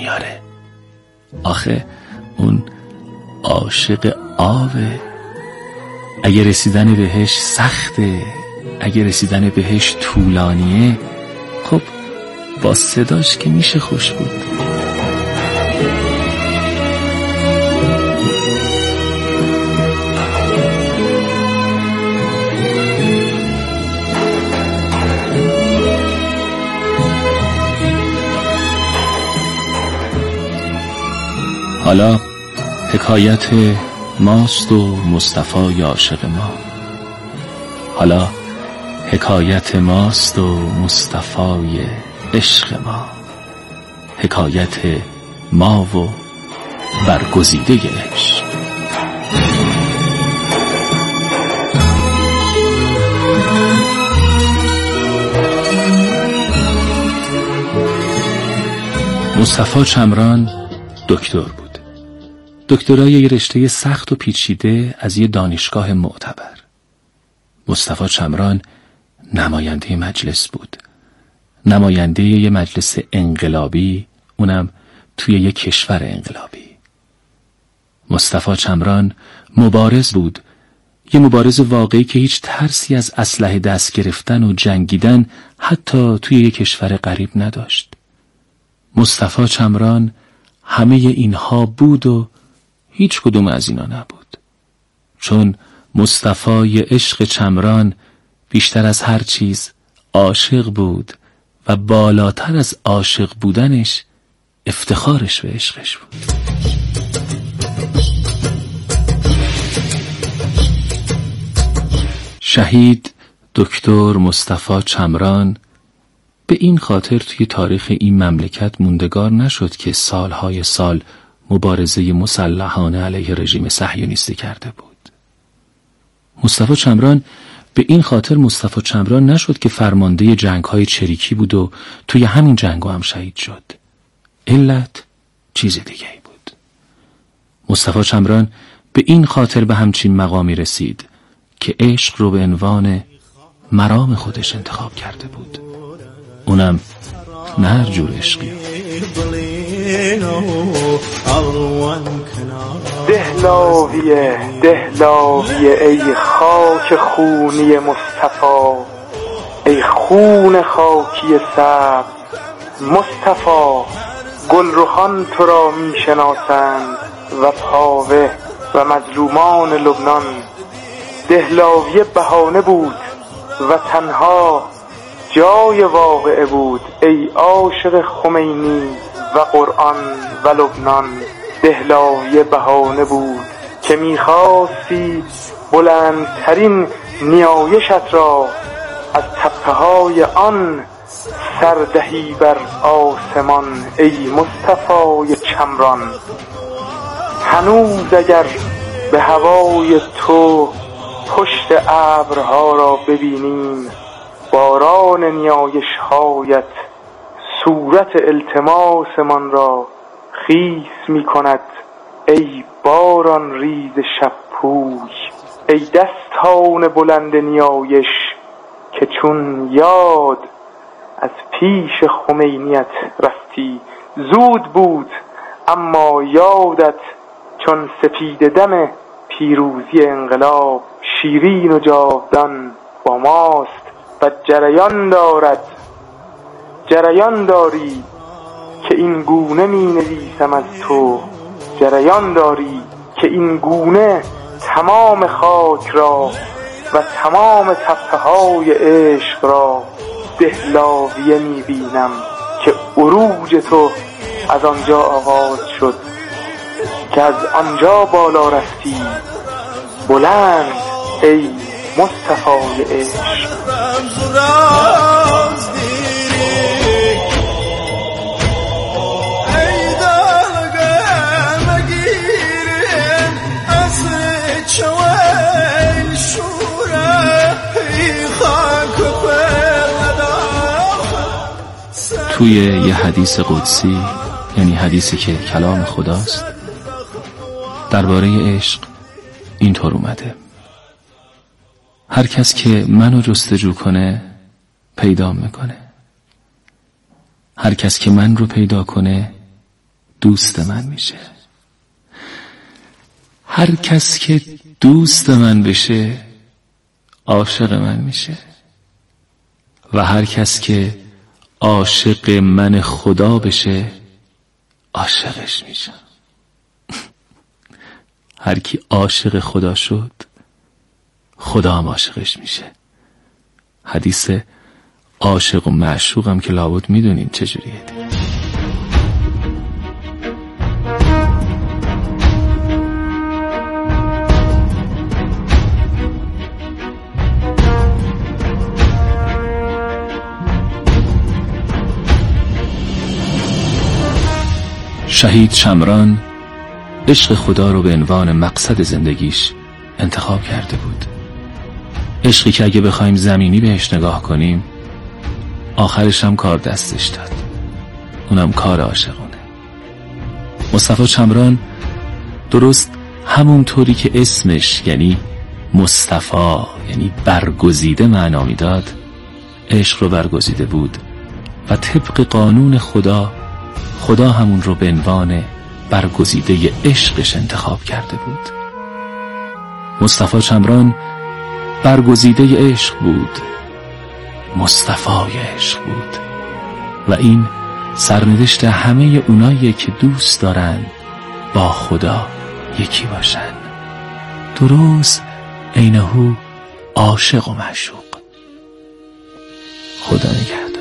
میاره. آخه اون عاشق آبه. اگه رسیدن بهش سخته، اگه رسیدن بهش طولانیه، خب با صداش که میشه خوش بود. حالا حکایت ماست و مصطفی عاشق ما. حالا حکایت ماست و مصطفی عشق ما. حکایت ما و برگزیده عشق. مصطفی چمران دکتر بود. دکترای یه رشته سخت و پیچیده از یه دانشگاه معتبر. مصطفی چمران نماینده مجلس بود. نماینده یه مجلس انقلابی، اونم توی یه کشور انقلابی. مصطفی چمران مبارز بود. یه مبارز واقعی که هیچ ترسی از اسلحه دست گرفتن و جنگیدن حتی توی یه کشور غریب نداشت. مصطفی چمران همه اینها بود و هیچ کدوم از اینا نبود. چون مصطفی عشق چمران بیشتر از هر چیز عاشق بود و بالاتر از عاشق بودنش افتخارش به عشقش بود. شهید دکتر مصطفی چمران به این خاطر توی تاریخ این مملکت موندگار نشد که سالهای سال مبارزه مسلحانه علیه رژیم صهیونیستی کرده بود. مصطفی چمران به این خاطر مصطفی چمران نشد که فرمانده جنگ‌های چریکی بود و توی همین جنگ‌ها هم شهید شد. علت چیز دیگه ای بود. مصطفی چمران به این خاطر به همچین مقامی رسید که عشق رو به عنوان مرام خودش انتخاب کرده بود. اونم نه هر جور عشقی. دهلاویه ای خاک خونی مصطفی، ای خون خاکی سبز مصطفی. گلرخان تو را می شناسند و پاوه و مظلومان لبنان. دهلاویه بهانه بود و تنها جای واقعه بود، ای عاشق خمینی و قرآن و لبنان. دهلاویه بهانه بود که میخواستی بلندترین نیایشت را از تپه‌های آن سردهی بر آسمان، ای مصطفی چمران. هنوز اگر به هوای تو پشت ابرها را ببینیم، باران نیایش‌هایت صورت التماسمان را خیس می کند، ای باران ریز شب پوی. ای دستان بلند نیایش که چون یاد از پیش خمینیت رفتی. زود بود اما یادت چون سپید دم پیروزی انقلاب، شیرین و جاودان با ماست و جریان داری که این گونه می نویسم از تو. جریان داری که این گونه تمام خاک را و تمام تپه‌های عشق را دهلاویه می بینم که عروج تو از آنجا آغاز شد، که از آنجا بالا رفتی بلند، ای مصطفی عشق. توی یه حدیث قدسی، یعنی حدیثی که کلام خداست، درباره عشق اینطور اومده: هر کس که منو جستجو کنه پیدا میکنه، هر کس که من رو پیدا کنه دوست من میشه. هر کس که دوست من بشه عاشق من میشه و هر کس که عاشق من خدا بشه عاشقش میشم. هر کی عاشق خدا شد خدا هم عاشقش میشه. حدیث عاشق و معشوقم که لابد میدونین چجوریه دیگه. شهید شمران عشق خدا رو به عنوان مقصد زندگیش انتخاب کرده بود. عشقی که اگه بخوایم زمینی بهش نگاه کنیم آخرش هم کار دستش داد، اونم کار عاشقونه. مصطفی چمران درست همون طوری که اسمش یعنی مصطفی یعنی برگزیده معنا میداد، عشق رو برگزیده بود و طبق قانون خدا همون رو به عنوان برگزیده عشقش انتخاب کرده بود. مصطفی چمران برگزیده عشق بود، مصطفی عشق بود و این سرنوشت همه اونایی که دوست دارن با خدا یکی باشن، درست عینهو عاشق و معشوق. خدا نگهدار.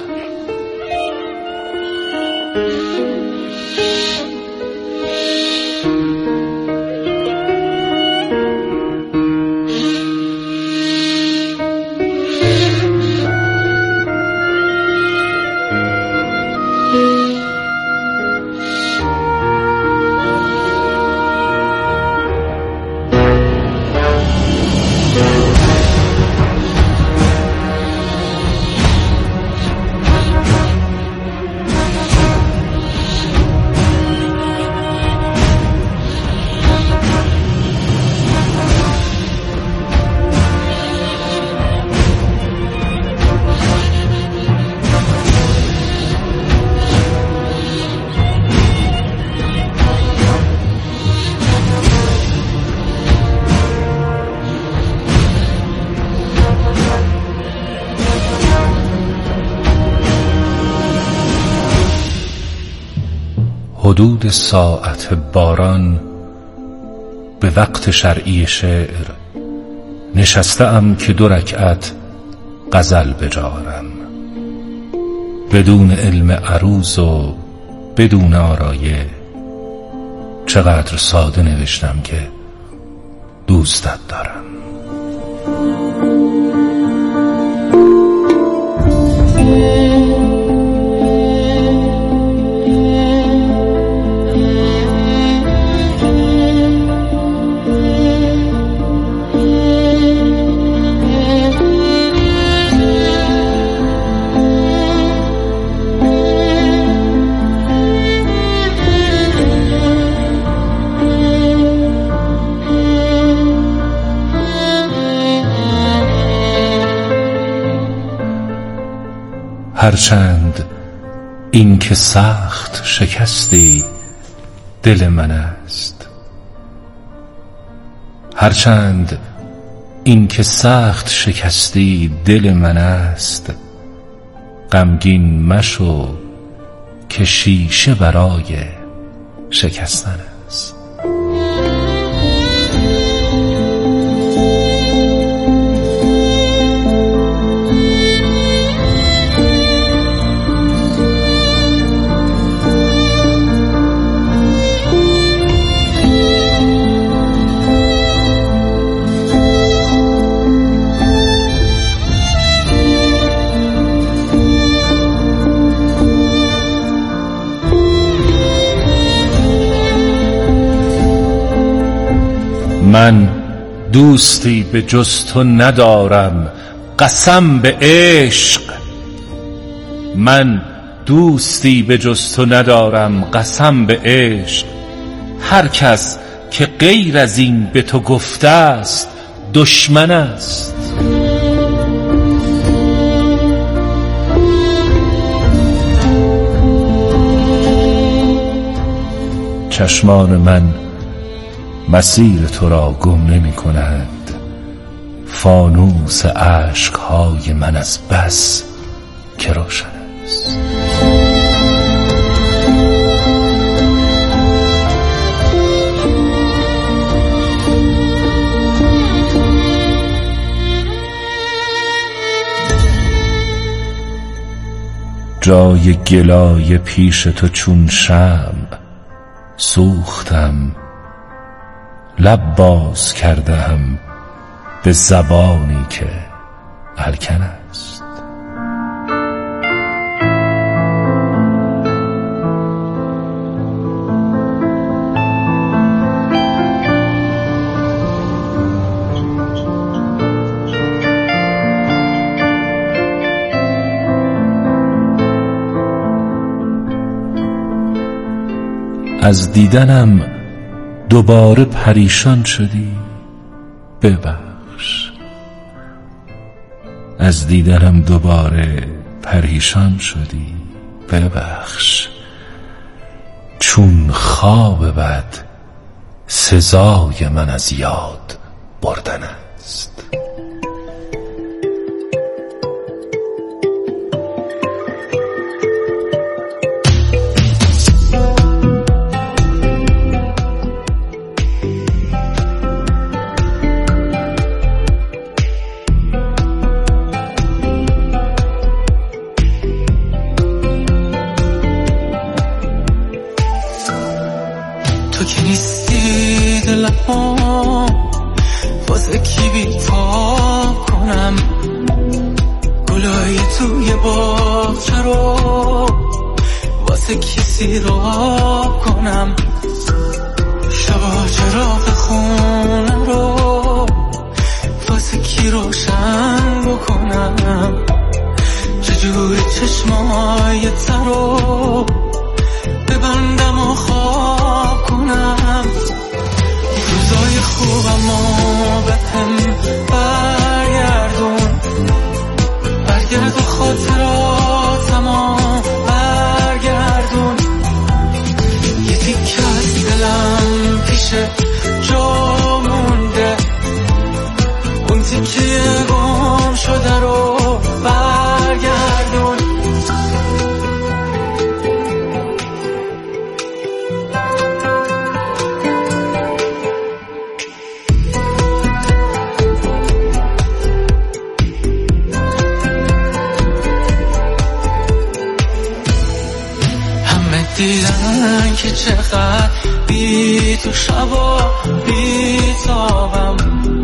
حدود ساعت باران به وقت شرعی شعر نشسته‌ام که 2 رکعت غزل بجارم، بدون علم عروض و بدون آرایه. چقدر ساده نوشتم که دوستت دارم. هرچند این که سخت شکستی دل من است، هرچند این که سخت شکستی دل من است، غمگین مشو که شیشه برای شکستن است. من دوستی به جز تو ندارم قسم به عشق، من دوستی به جز تو ندارم قسم به عشق. هر کس که غیر از این به تو گفته است دشمن است. چشمان من مسیر تو را گم نمی کند. فانوس اشک‌های من از بس که روشن است. جای گلای پیش تو چون شمع سوختم، لب باز کردم به زبانی که الکن است. از دیدنم دوباره پریشان شدی، ببخش. از دیدنم دوباره پریشان شدی، ببخش. چون خواب بد سزای من از یاد بردن است. تو که نیستی دلم واسه کی بی‌تاب کنم، گلای توی باغچه رو واسه کی سیراب کنم، شبا چراغ خونه رو واسه کی روشن بکنم، چجوری چشمای تر رو ببندم و خواب کنم. روزای خوبم و به هم برگردون، برگرد و خاطراتم و برگردون. یه تیکه از دلم پیش جا مونده، اون تیکه گم شده رو برگردون. دیدن که چقدر بی تو شبا بی تابم،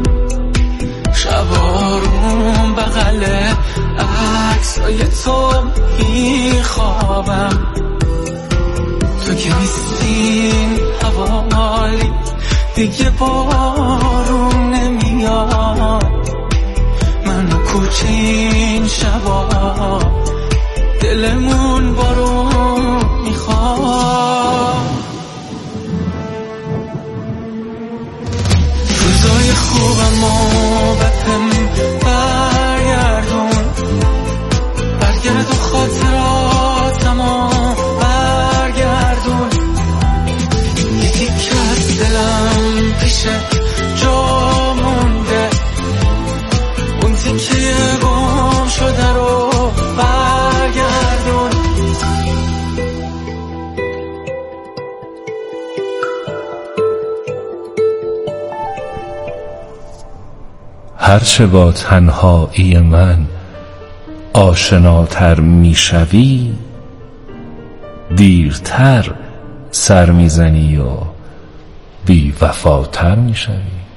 شبا روم بغل عکسای تو میخوابم. تو که نیستین حوالی دیگه بارون نمیاد، من و کوچه این شبا دلمون بارون میخواد. روزای خوبم و به هم برگردون، برگرد و خاطراتم و برگردون. یه تیکه از دلم پیش جا مونده، اون تیکه گم شده رو برگردون. هرچه با تنهایی من آشناتر میشوی، دیرتر سر میزنی و بی وفاتر میشوی.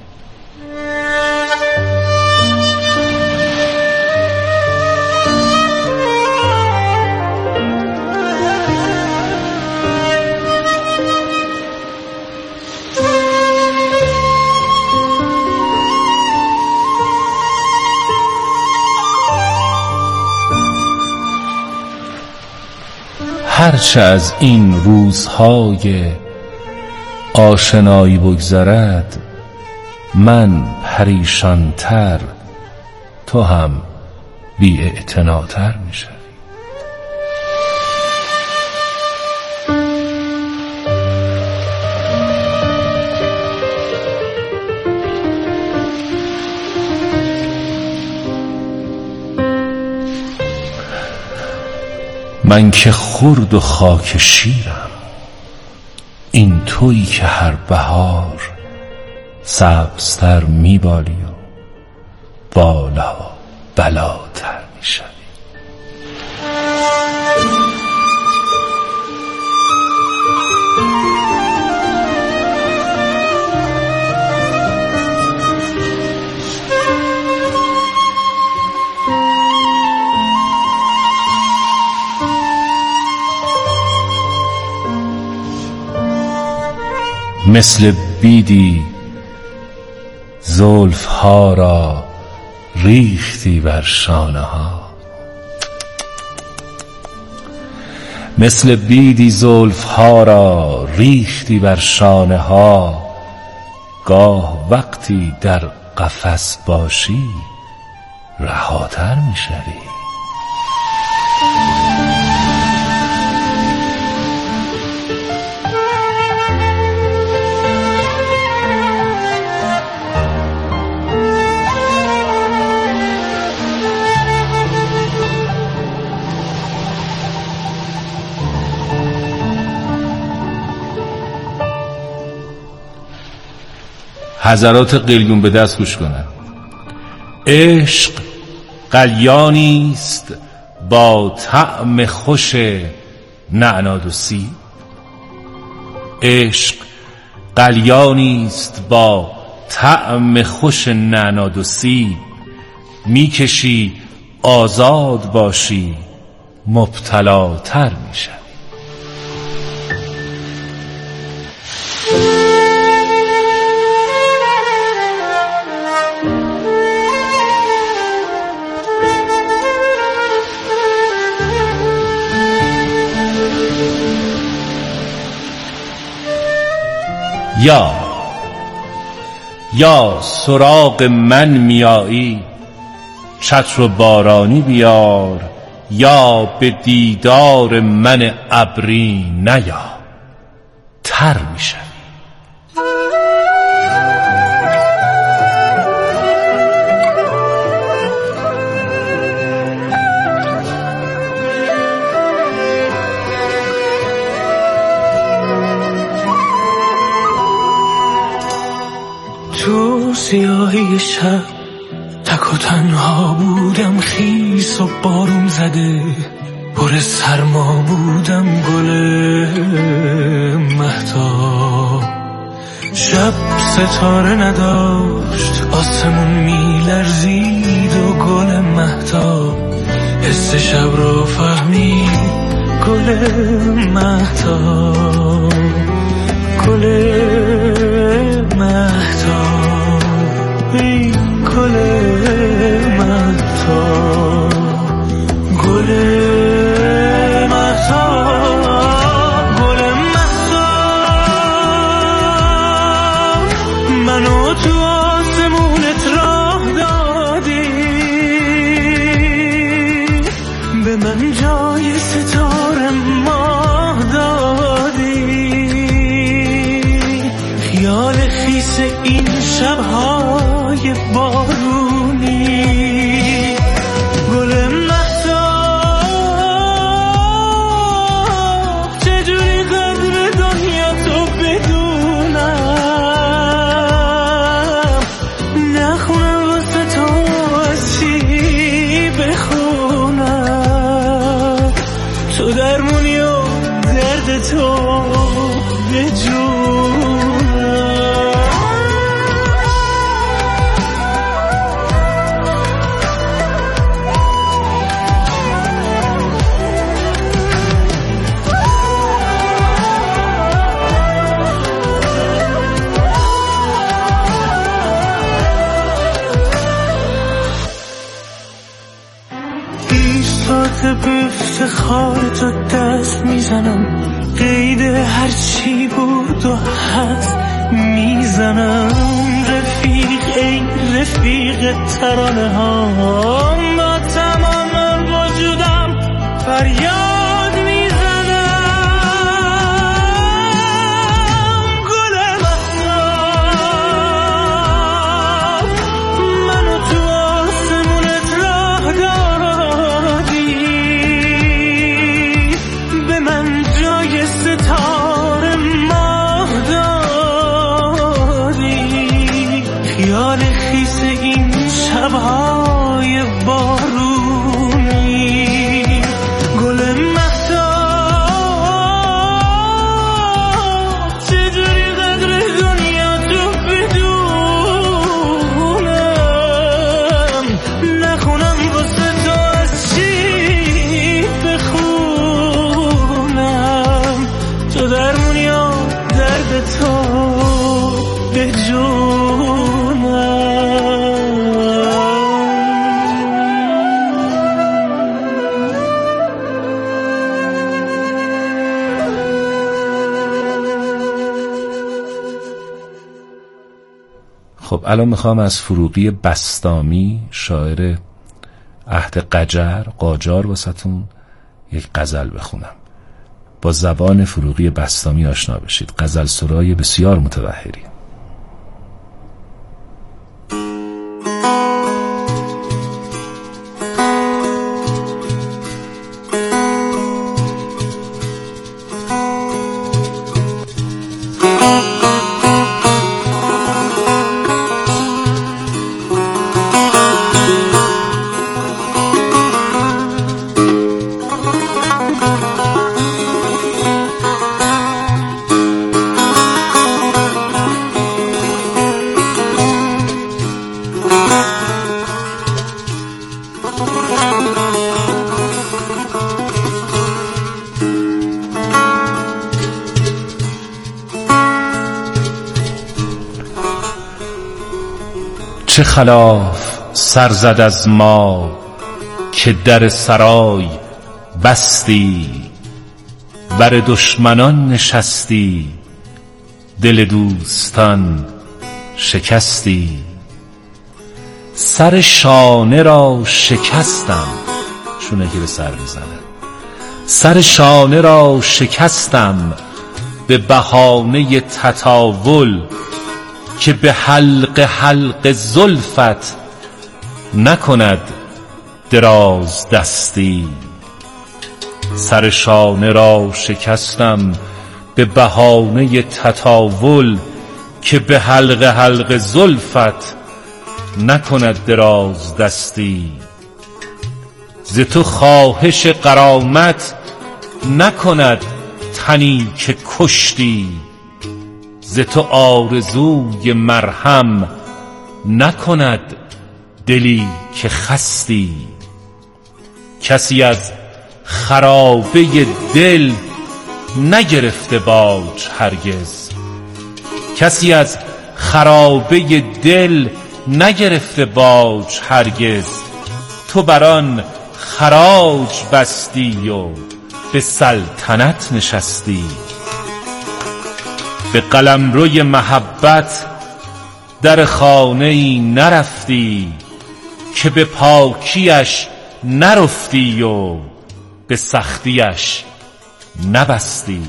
هرچه از این روزهای آشنایی بگذرد، من پریشانتر، تو هم بی اعتناتر میشوی. من که خرد و خاک شیرم، این تویی که هر بهار سبزتر میبالی و بالا بلاتر میشوی. مثل بیدی زلف ها را ریختی بر شانه ها، مثل بیدی زلف ها را ریختی بر شانه ها. گاه وقتی در قفس باشی رهاتر میشوی. حضرات قلیون به دست گوش کنند. عشق قلیانیست با طعم خوش نعناد و سیب. عشق قلیانیست با طعم خوش نعناد و سیب. میکشی آزاد باشی مبتلاتر میشی. یا سراغ من میایی چتر و بارانی بیار، یا به دیدار من ابری نیا تر میشم. تو سیاهی شب تک و تنها بودم، خیس و بارون زده پر سرما بودم، گل مهتاب. شب ستاره نداشت، آسمون میلرزید و گل مهتاب حس شب رو فهمید. گل مهتاب، گل مهتاب، ای گل مهتاب، گل مهتاب، گل مهتاب. منو تو آسمونت راه دادی، به من جای ستاره ماه دادی. خیال خیس این شب‌های بارونی، گل مهتاب. چجوری قدر دنیا تو بدونم، نخونم واسه تو از چی بخونم. تو درمونی و درد تو به جونم. به افتخار تو دست میزنم، قید هرچی بود و هست میزنم. رفیق ای رفیق ترانه ها، با تمام وجودم فریاد میزنم. گل مهتاب، منو تو آسمونت راه دادی، تو به جونم. خب الان میخوام از فروغی بسطامی شاعر عهد قاجار واسهتون یک غزل بخونم. با زبان فروغی بسطامی آشنا بشید. غزل سرای بسیار متبحری. چه خلاف سر زد از ما که در سرای بستی، بر دشمنان نشستی، دل دوستان شکستی. سر شانه را شکستم، شونه که به سر میزنه، سر شانه را شکستم به بهانه تطاول، که به حلق زلفت نکند دراز دستی. سر شانه را شکستم به بهانه تطاول، که به حلق زلفت نکند دراز دستی. ز تو خواهش غرامت نکند تنی که کشتی، ز تو آرزوی مرهم نکند دلی که خستی. کسی از خرابه دل نگرفته باج هرگز، کسی از خرابه دل نگرفته باج هرگز. تو بران خراج بستی و به سلطنت نشستی. به قلمروی محبت در خانه‌ای نرفتی، که به پاکیش نرفتی و به سختیش نبستی.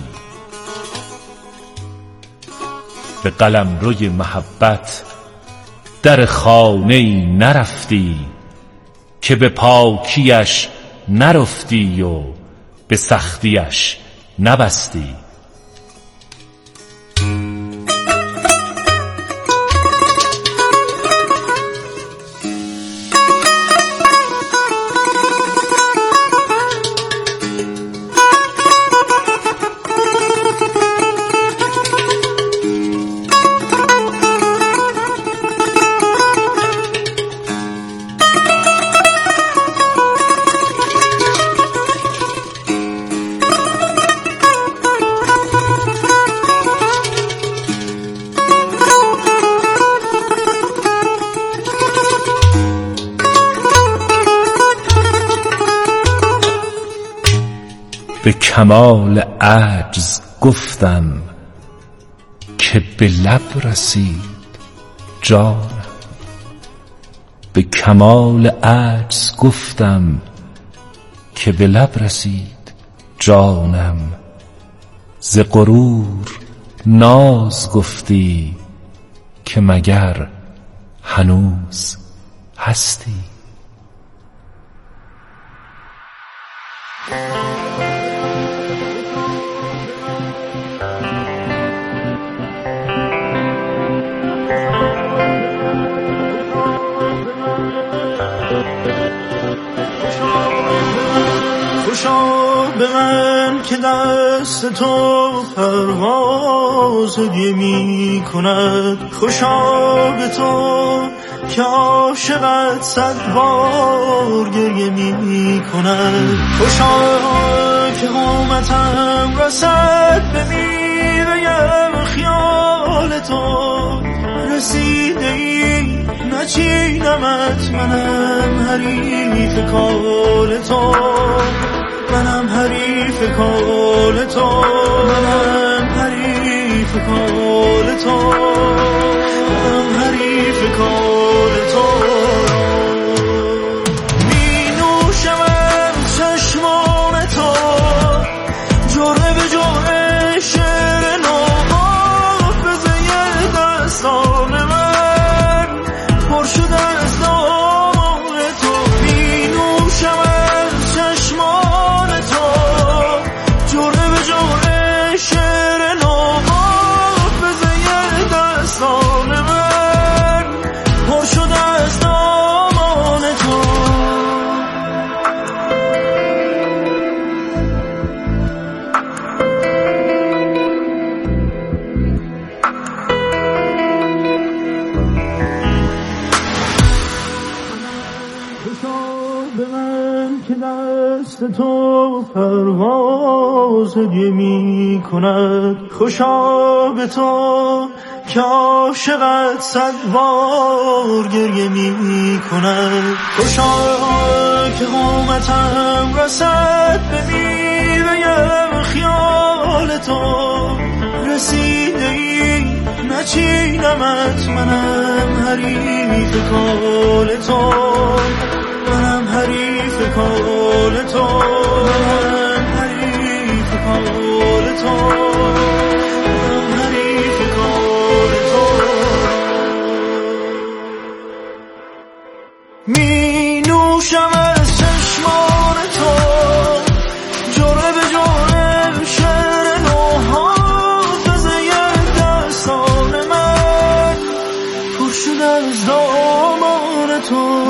به قلمروی محبت در خانه‌ای نرفتی، که به پاکیش نرفتی و به سختیش نبستی. به کمال عجز گفتم که به لب رسید جانم. به کمال عجز گفتم که به لب رسید جانم. ز غرور ناز گفتی که مگر هنوز هستی. خوشا به من که دست تو پرواز می کند، خوشا به تو که عاشقت 100 بار گریه می کند، خوشا که قامتم رسد به میوه خیال تو رسیده ای نچینمت، منم حریف کار تو، منم حریف کار تو، منم حریف کار تو، منم حریف کار تو. می نوشم از چشمان تو جرعه به جرعه شعر نو، حافظه دستان من پر شده از دامان تو. می نوشم از چشمان تو جرعه به جرعه شعر نو، حافظه دستان من پر شده از دامان تو. به من که دست تو پرواز هدیه می کند، خوشا به تو که عاشقت صد بار گریه می کند، خوشا که قامتم رسد به میوه خیال تو. رسیده ای نچینمت، منم حریف کار تو، منم حریف کار تو، منم حریف کار تو، منم حریف کار تو. می نوشم از چشمان تو جرعه به جرعه شعر نو، حافظه دستان من پر شده از دامان تو.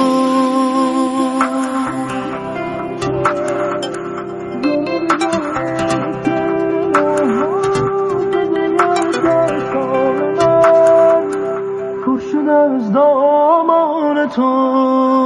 از دامان تو.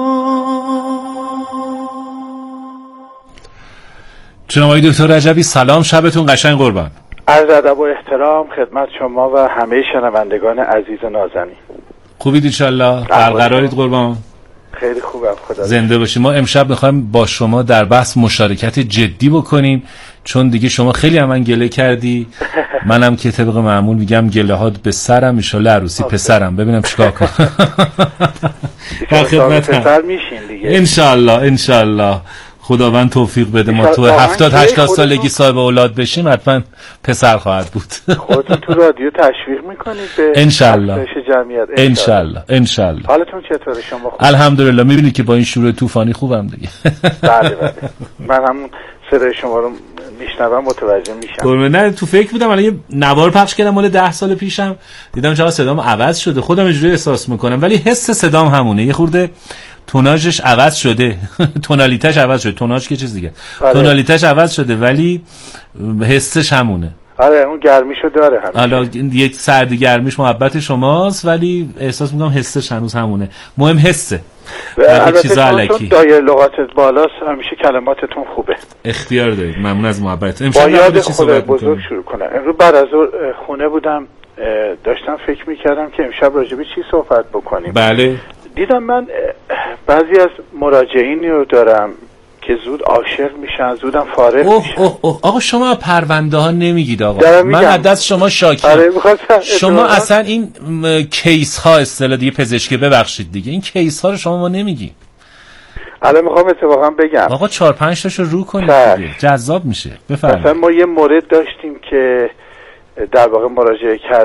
جناب آقای دکتر رجبی سلام، شبتون قشنگ قربان. عرض ادب و احترام خدمت شما و همه شنوندگان عزیز و نازنین. خوبید ان شاء الله؟ برقرارید قربان؟ خیلی خوبم، خدا زنده باشید. ما امشب می‌خوایم با شما در بحث مشارکت جدی بکنیم، چون دیگه شما خیلی من گله کردی، منم که طبق معمول میگم گله ها به سرم، ان شاء الله عروسی پسرم، ببینم چیکار کنم. در خدمتم. پسر میشین دیگه ان شاء الله خداوند توفیق بده ما تو 70-80 سالگی صاحب اولاد بشیم، حتما پسر خواهد بود. خودتون تو رادیو تشویق میکنید به انشالله جمعیت. انشالله. حالتون چطوره شما؟ خوب؟ الحمدلله. میبینی که با این شور طوفانی خوبم دیگه. بله من همون صدای شما رو میشنوم متوجه میشم. نه تو فکر بودم الان یه نوار پخش کردم مال 10 سال پیشم، دیدم چقدر صدام عوض شده، خودم اینجوری احساس میکنم، ولی حس صدام همونه، یه خورده توناژش عوض شده. تونالیتش عوض شده، توناژ که چیز دیگه. تونالیتش عوض شده ولی حسش همونه. آره اون گرمیشو داره همیشه. حالا یک سردی گرمیش محبت شماست، ولی احساس میکنم حسش هنوز همونه. مهم حسه. البته چون دایره لغاتت بالاست همیشه کلماتتون خوبه. اختیار دارید. ممنون از محبت. با یاد خدای بزرگ شروع کنم. امروز بعد از خونه بودم، داشتم فکر میکردم که امشب راجع به چی صحبت بکنیم. بله. دیدم من بعضی از مراجعینی رو دارم که زود عاشق میشن، زودم فارغ میشن. آقا شما پرونده ها نمیگید آقا. من از دست شما شاکرم. آره شما اصلا این کیس ها اصطلاح دیگه پزشکی، ببخشید دیگه، این کیس ها رو شما ما نمیگی. الان میخوام اتفاقا بگم. آقا 4-5 تاشو رو کنید دیگه، جذاب میشه. بفرمایید. مثلا ما یه مورد داشتیم که در واقع مراجعه کرد